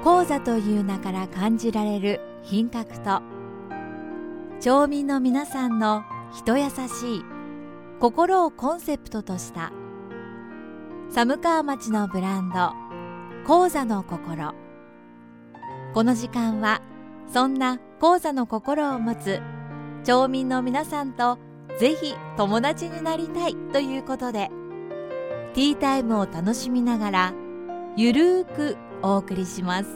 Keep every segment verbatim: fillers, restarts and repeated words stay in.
高座という名から感じられる品格と、町民の皆さんの人優しい心をコンセプトとした寒川町のブランド、高座の心。この時間はそんな高座の心を持つ町民の皆さんとぜひ友達になりたいということで、ティータイムを楽しみながらゆるーくお送りします。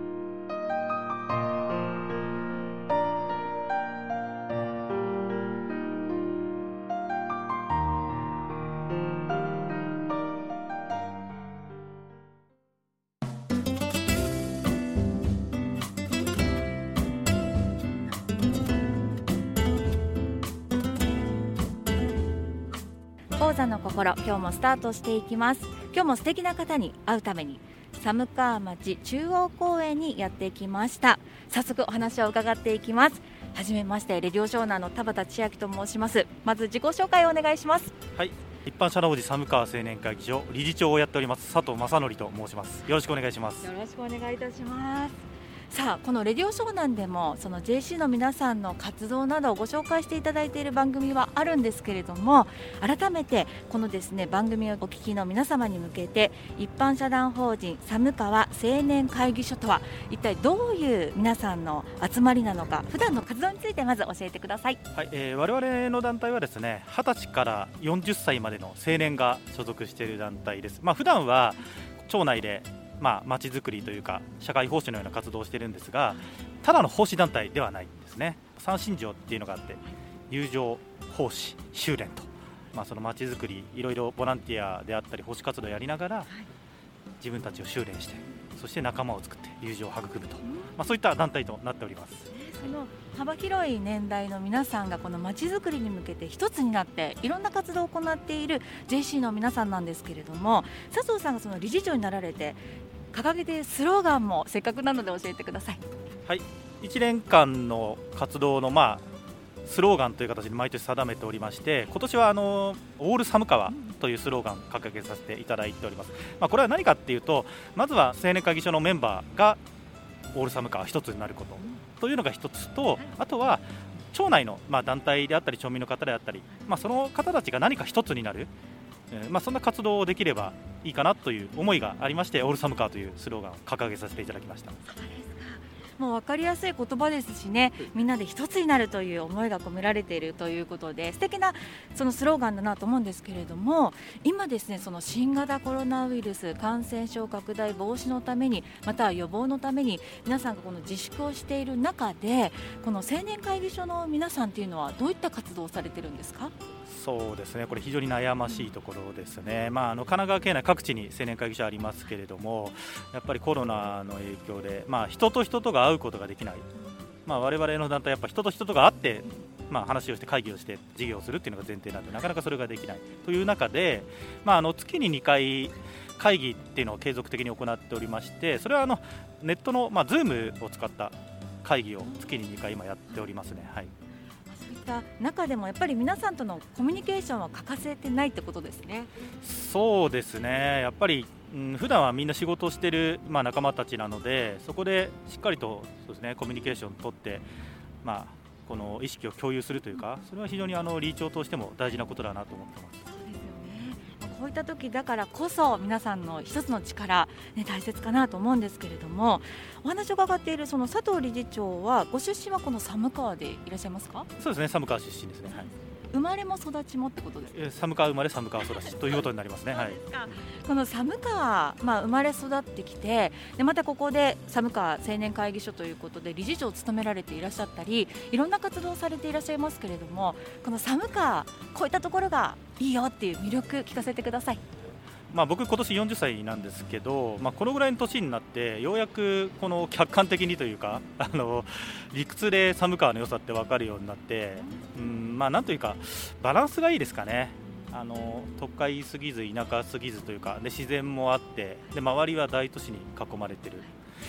高座の心、今日もスタートしていきます。今日も素敵な方に会うために寒川町中央公園にやってきました。早速お話を伺っていきます。はじめまして、レディオショーナーの田畑千秋と申します。まず自己紹介をお願いします。 はい、一般社団法人寒川青年会議所理事長をやっております佐藤正則と申します。よろしくお願いします。 よろしくお願いいたします。さあ、このレディオショーナーでもその ジェーシー の皆さんの活動などをご紹介していただいている番組はあるんですけれども、改めてこのですね番組をお聞きの皆様に向けて、一般社団法人寒川青年会議所とは一体どういう皆さんの集まりなのか、普段の活動についてまず教えてください。 はい、えー、我々の団体はですね、はたちからよんじゅっさいまでの青年が所属している団体です。まあ、普段は町内でまあ、町づくりというか社会奉仕のような活動をしているんですが、ただの奉仕団体ではないんですね。三信条っていうのがあって、友情、奉仕、修練と、まあ、その町づくり、いろいろボランティアであったり奉仕活動をやりながら自分たちを修練して、そして仲間を作って友情を育むと、まあ、そういった団体となっております。 その幅広い年代の皆さんがこの街づくりに向けて一つになっていろんな活動を行っている ジェーシー の皆さんなんですけれども、佐藤さんがその理事長になられて掲げているスローガンもせっかくなので教えてください。 はい、いちねんかんの活動の、まあ、スローガンという形で毎年定めておりまして、今年はあのオール寒川というスローガンを掲げさせていただいております。まあ、これは何かっていうと、まずは青年会議所のメンバーがオール寒川一つになることというのが一つと、あとは町内の、まあ、団体であったり町民の方であったり、まあ、その方たちが何か一つになる、えーまあ、そんな活動をできればいいかなという思いがありまして、オール寒川というスローガンを掲げさせていただきました。 もう分かりやすい言葉ですしね、みんなで一つになるという思いが込められているということで、素敵なそのスローガンだなと思うんですけれども、今ですね、その新型コロナウイルス感染症拡大防止のために、または予防のために皆さんがこの自粛をしている中で、この青年会議所の皆さんというのはどういった活動をされているんですか？ そうですね、これ非常に悩ましいところですね。まあ、あの神奈川県内各地に青年会議所ありますけれども、やっぱりコロナの影響で、まあ、人と人とが会うことができない、まあ、我々の団体はやっぱ人と人とが会って、まあ、話をして会議をして事業をするっていうのが前提なので、なかなかそれができないという中で、まあ、あの月ににかい会議っていうのを継続的に行っておりまして、それはあのネットの、まあ、Zoom を使った会議を月ににかい今やっておりますね。はい、 そういった中でもやっぱり皆さんとのコミュニケーションは欠かせてないってことですね。 そうですね、やっぱり、うん、普段はみんな仕事をしている、まあ、仲間たちなので、そこでしっかりとそうですね、コミュニケーションを取って、まあ、この意識を共有するというか、それは非常にあの理事長としても大事なことだなと思ってます。 こういった時だからこそ皆さんの一つの力、ね、大切かなと思うんですけれども、お話を伺っているその佐藤理事長はご出身はこの寒川でいらっしゃいますか？ そうですね、寒川出身ですね。はい、 生まれも育ちもってことですか？ 寒川生まれ寒川育ちということになりますね。はい、 この寒川、まあ、生まれ育ってきて、でまたここで寒川青年会議所ということで理事長を務められていらっしゃったり、いろんな活動をされていらっしゃいますけれども、この寒川、こういったところがいいよっていう魅力聞かせてください。 まあ、僕今年よんじゅっさいなんですけど、まあ、このぐらいの年になってようやくこの客観的にというか、あの理屈で寒川の良さって分かるようになって、うん、まあ、なんというかバランスがいいですかね。あの都会すぎず田舎すぎずというかで、自然もあって、で周りは大都市に囲まれてる、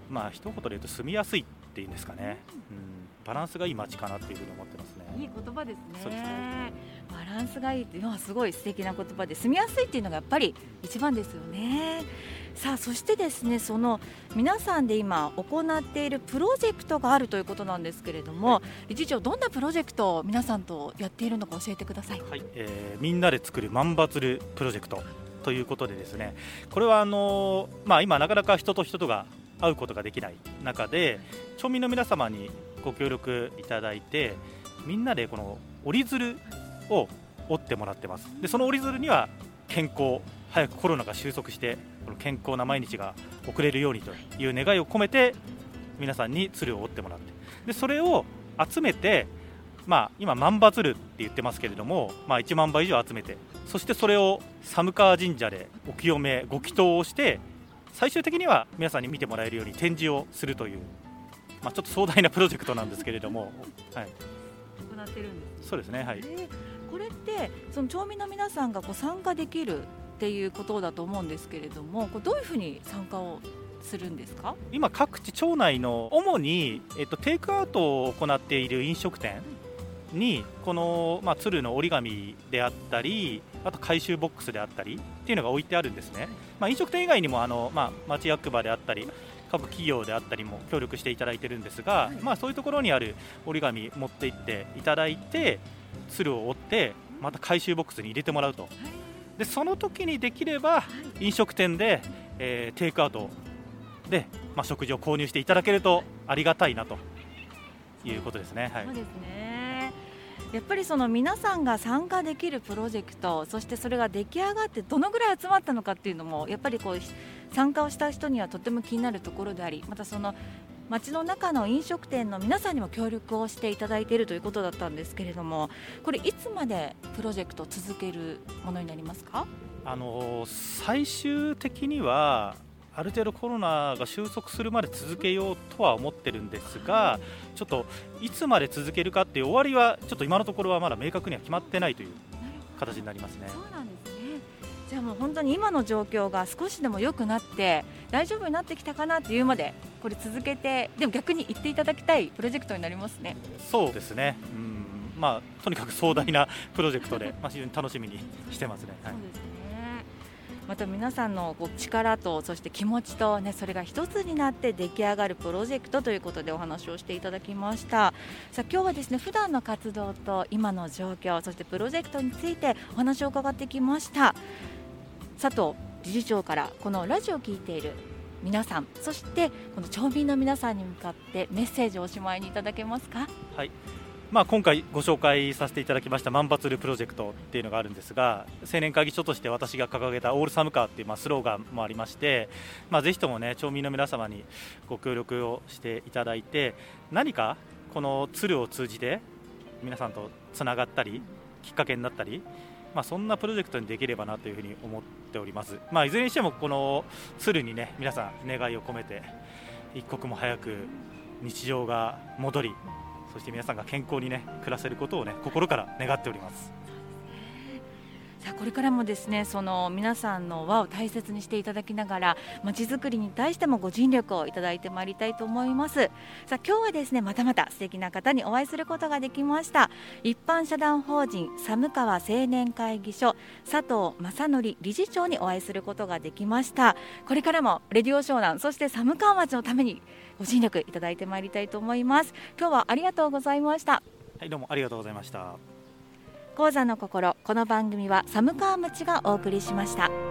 まあ一言で言うと住みやすいっていうんですかね、うん、バランスがいい街かなっていうふうに思ってますね。 いい言葉ですね。 そうですね。 バランスがいいっていうのはすごい素敵な言葉で、住みやすいっていうのがやっぱり一番ですよね。さあそしてですね、その皆さんで今行っているプロジェクトがあるということなんですけれども、はい、理事長どんなプロジェクトを皆さんとやっているのか教えてください。 はい、えー、みんなで作る万羽鶴プロジェクトということでですね、これはあのーまあ、今なかなか人と人とが会うことができない中で、町民の皆様にご協力いただいて、みんなでこの折り鶴を折ってもらってます。でその折り鶴には健康、早くコロナが収束してこの健康な毎日が送れるようにという願いを込めて、皆さんに鶴を折ってもらって、でそれを集めて、まあ、今万羽鶴って言ってますけれども、まあ、いちまんば以上集めて、そしてそれを寒川神社でお清めご祈祷をして、最終的には皆さんに見てもらえるように展示をするという、まあ、ちょっと壮大なプロジェクトなんですけれども、はい、 行ってるんです。 そうですね、はい。 えー、これってその町民の皆さんがこう参加できるっていうことだと思うんですけれども、これどういうふうに参加をするんですか？ 今各地町内の主に、えっと、テイクアウトを行っている飲食店にこの、まあ、鶴の折り紙であったり、あと回収ボックスであったりっていうのが置いてあるんですね。まあ、飲食店以外にもあの、まあ、町役場であったり各企業であったりも協力していただいてるんですが、はい、まあ、そういうところにある折り紙持って行っていただいて、鶴を折ってまた回収ボックスに入れてもらうと。でその時にできれば飲食店で、えー、テイクアウトで、まあ、食事を購入していただけるとありがたいなということですね。はい、 そうですね。やっぱりその皆さんが参加できるプロジェクト、そしてそれが出来上がってどのぐらい集まったのかっていうのもやっぱりこう参加をした人にはとても気になるところであり、またその街の中の飲食店の皆さんにも協力をしていただいているということだったんですけれども、これいつまでプロジェクトを続けるものになりますか？ あの最終的にはある程度コロナが収束するまで続けようとは思ってるんですが、ちょっといつまで続けるかっていう終わりはちょっと今のところはまだ明確には決まってないという形になりますね。 そうなんですね。じゃあもう本当に今の状況が少しでも良くなって大丈夫になってきたかなっていうまでこれ続けて、でも逆に言っていただきたいプロジェクトになりますね。 そうですね、うん、まあ、とにかく壮大なプロジェクトで、まあ、非常に楽しみにしてますね。はい、 そうですね。また皆さんのこう力とそして気持ちと、ね、それが一つになって出来上がるプロジェクトということでお話をしていただきました。さあ今日はですね、普段の活動と今の状況、そしてプロジェクトについてお話を伺ってきました。佐藤理事長からこのラジオを聞いている皆さん、そしてこの町民の皆さんに向かってメッセージをおしまいにいただけますか？ はい、まあ、今回ご紹介させていただきました万羽鶴プロジェクトっていうのがあるんですが、青年会議所として私が掲げたオール寒川っていうまあスローガンもありまして、まあ、ぜひともね町民の皆様にご協力をしていただいて、何かこの鶴を通じて皆さんとつながったりきっかけになったり、まあ、そんなプロジェクトにできればなというふうに思っております。まあ、いずれにしてもこの鶴にね皆さん願いを込めて一刻も早く日常が戻り、そして皆さんが健康にね暮らせることをね心から願っております。 さあこれからもですね、その皆さんの輪を大切にしていただきながら、まちづくりに対してもご尽力をいただいてまいりたいと思います。さあ今日はですね、またまた素敵な方にお会いすることができました。一般社団法人寒川青年会議所佐藤正則理事長にお会いすることができました。これからもレディオ湘南、そして寒川町のためにご尽力いただいてまいりたいと思います。今日はありがとうございました。 はい、どうもありがとうございました。 高座の心、この番組は寒川町がお送りしました。